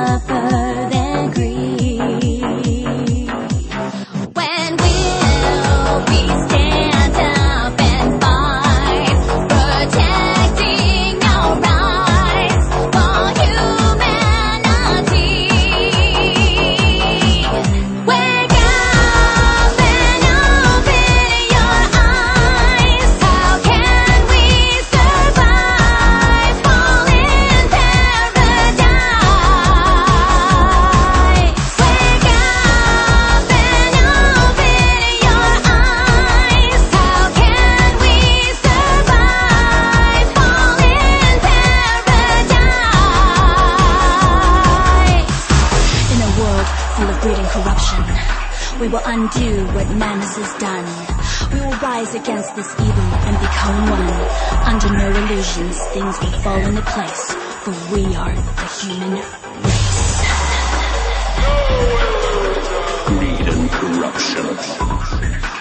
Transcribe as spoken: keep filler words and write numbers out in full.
tougher than greed. When will we stand up and fight, protecting our rights for humanity? Wake up and open your eyes. How can we survive all in paradise? Wake up and open your eyes. How can we survive all in paradise? In a world full of greed and corruption, we will undo what madness has done. We will rise against this evil and become one. Under no illusions, things will fall into place, for we are the human race. Greed and corruption.